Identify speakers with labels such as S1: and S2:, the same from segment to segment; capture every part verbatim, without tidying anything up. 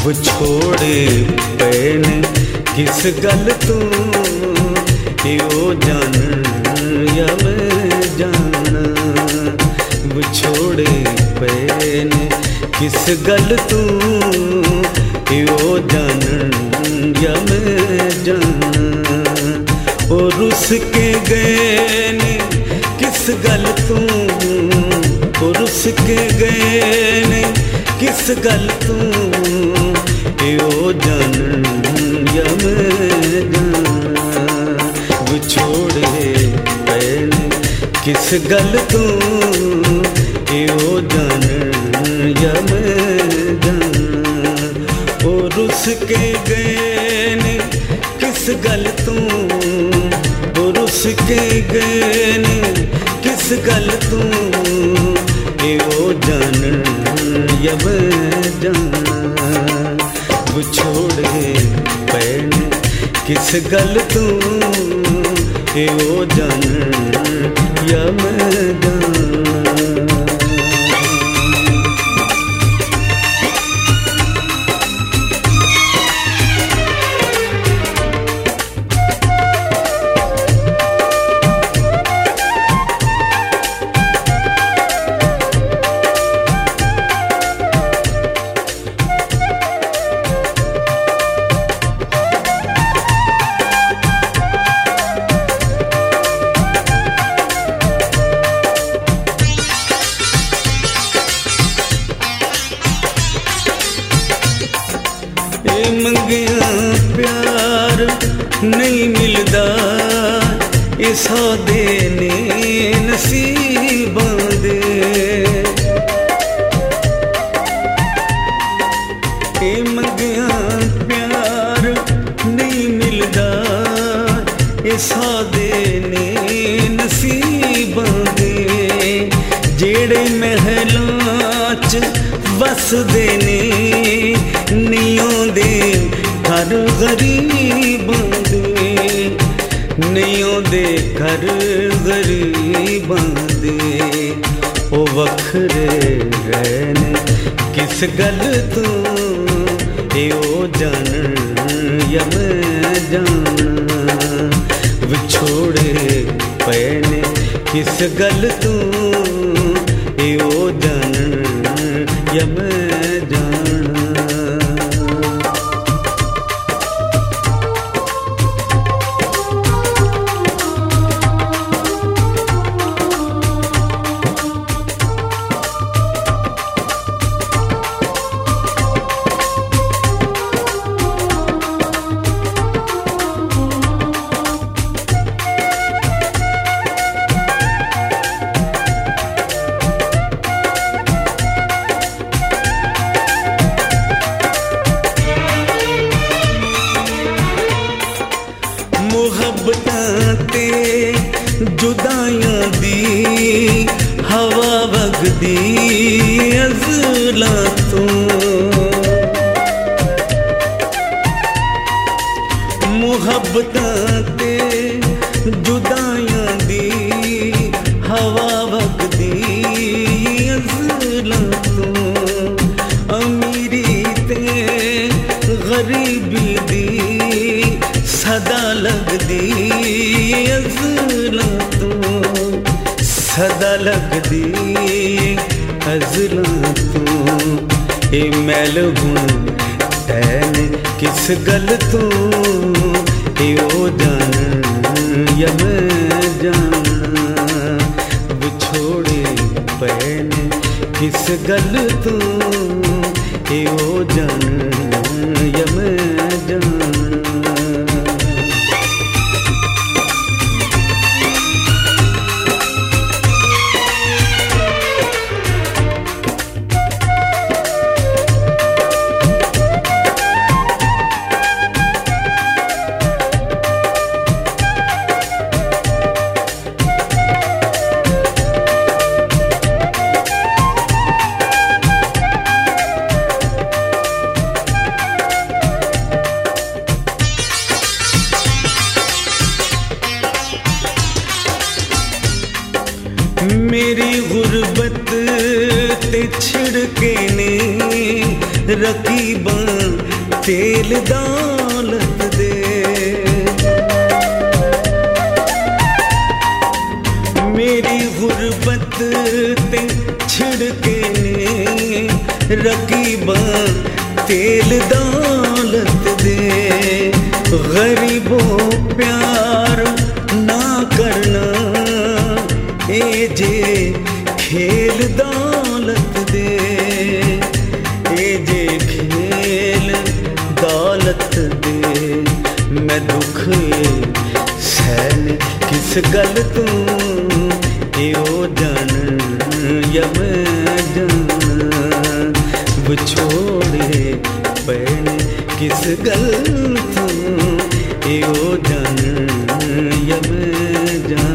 S1: ਵਿਛੋੜੇ ਪਏ ਨੇ ਕਿਸ ਗੱਲ ਤੋਂ ਇਹੋ ਜਾਣ ਜਾਂ ਮੈਂ ਜਾਣਾ। ਵਿਛੋੜੇ ਪਏ ਨੇ ਕਿਸ ਗੱਲ ਤੋਂ ਇਹੋ ਜਾਣ ਜਾਂ ਮੈਂ ਜਾਣਾ। ਉਹ ਰੁੱਸ ਕੇ ਗਏ ਨੇ ਕਿਸ ਗੱਲ ਤੋਂ, ਉਹ ਰੁੱਸ ਕੇ ਗਏ ਨੇ ਕਿਸ ਗੱਲ ਤੋਂ ਇਹੋ ਜਾਣ ਜਾਂ ਮੈਂ ਜਾਣਾ। ਵਿਛੋੜੇ ਪਏ ਨੇ ਕਿਸ ਗੱਲ ਤੋਂ ਇਹੋ ਜਾਣ ਜਾਂ ਮੈਂ ਜਾਣਾ। ਉਹ ਰੁੱਸ ਕੇ ਗਏ ਨੇ ਕਿਸ ਗੱਲ ਤੋਂ, ਉਹ ਰੁੱਸ ਕੇ ਗਏ ਨੇ ਕਿਸ ਗੱਲ ਤੋਂ ਇਹੋ ਜਾਣ ਜਾਂ ਮੈਂ ਜਾਣਾ। ਵਿਛੋੜੇ ਪਏ ਨੇ ਕਿਸ ਗੱਲ ਤੋਂ ਇਹੋ ਜਾਣ ਜਾਂ ਮੈਂ ਜਾਣਾ। ਮੰਗਿਆ ਪਿਆਰ ਨਹੀਂ ਮਿਲਦਾ, ਇਹ ਸੌਦੇ ਨੇ ਨਸੀਬਾਂ ਦੇ। ਇਹ ਮੰਗਿਆ ਪਿਆਰ ਨਹੀਂ ਮਿਲਦਾ, ਇਹ ਸੌਦੇ ਨੇ ਨਸੀਬਾਂ ਦੇ। ਜਿਹੜੇ ਮਹਿਲਾਂ 'ਚ ਵਸਦੇ ਨੇ ਨਹੀਂ ਆਉਂਦੇ ਘਰ ਗਰੀਬਾਂ ਦੇ, ਨਹੀਂ ਆਉਂਦੇ ਘਰ ਗਰੀਬਾਂ ਦੇ। ਉਹ ਵੱਖਰੇ ਗਏ ਨੇ ਕਿਸ ਗੱਲ ਤੋਂ ਇਹੋ ਜਾਣ ਜਾਂ ਮੈਂ ਜਾਣਾ। ਵਿਛੋੜੇ ਪਏ ਨੇ ਕਿਸ ਗੱਲ ਤੋਂ ਇਹੋ ਜਾਣ ਜਾਂ ਮੈਂ ਜਾਣਾ। ਮੁਹੱਬਤਾਂ ਤੇ ਜੁਦਾਈਆਂ ਦੀ ਹਵਾ ਵਗਦੀ ਅਜ਼ਲਾਂ ਤੋਂ। ਮੁਹੱਬਤਾਂ ਤੇ ਜੁਦਾਈਆਂ ਦੀ ਹਵਾ ਵਗਦੀ ਅਜ਼ਲਾਂ ਤੋਂ। ਅਮੀਰੀ ਤੇ ਗਰੀਬੀ ਦੀ ਸਦਾ ਲੱਗਦੀ ਅਜ਼ਲਾਂ ਤੋਂ, ਸਦਾ ਲੱਗਦੀ ਅਜ਼ਲਾਂ ਤੋਂ। ਇਹ ਮੈਲ ਹੁਣ ਤੈਨ ਕਿਸ ਗੱਲ ਤੋਂ ਇਹੋ ਜਾਣ ਜਾਂ ਮੈਂ ਜਾਣਾ। ਵਿਛੋੜੇ ਪਏ ਨੇ ਕਿਸ ਗੱਲ ਤੋਂ ਇਹੋ ਜਾਣ ਜਾਂ ਮੈਂ ਜਾਣਾ। मेरी गुरबत ते छिड़के ने रकीबां तेल दौलत दे। मेरी गुरबत ते छिड़के ने रकीबा तेल दौलत दे। गरीबों प्यार ना करना ए जे खेल दौलत दे। ए जे खेल दौलत दे। मैं दुख सहन किस गल तू यो जान या मैं जान। विछोड़े पैने किस गल तू यो जान या मैं जान।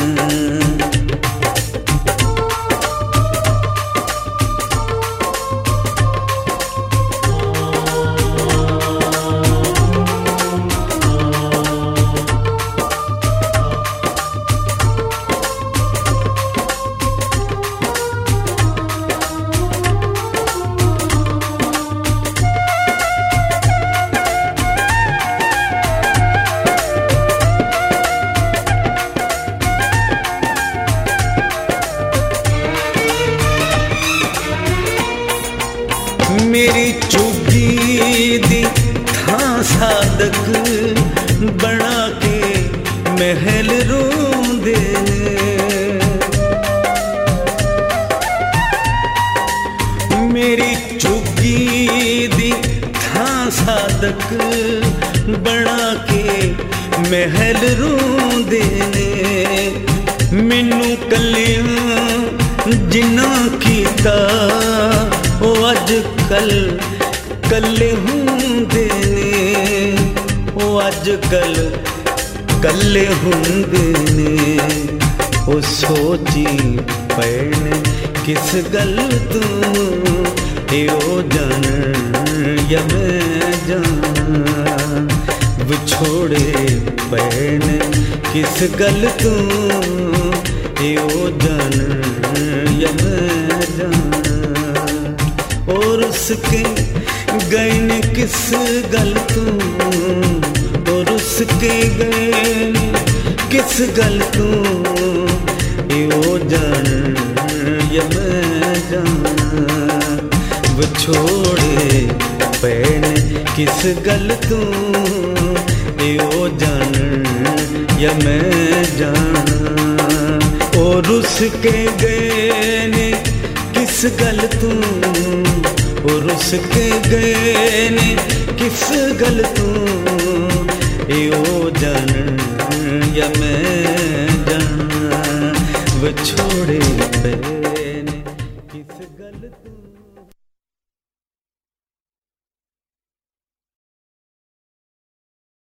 S1: मेरी चुगी दी थां सादक बना के महल रोंदे ने। मेरी चुगी दी थां सादक बना के महल रोंदे ने। मैनू कलियां जिन्ना कीता ओ अज कल कल्ले हुंदे ने। ओ अज कल कल्ले हुंदे ने। ओ सोची पैने किस गल तू यो जान या मैं जान। विछोड़े पैने किस गल तू यो जान या मैं जान। और उसके गए ने किस गल तू और उसके गए ने किस गल तू यो जान या मैं जान। विछोड़े पैने किस गल तू यो जान या मैं जान। और उसके गए ने किस गल तू और उसके गए ने किस गल तू यो जान या मैं जान। विछोड़े पे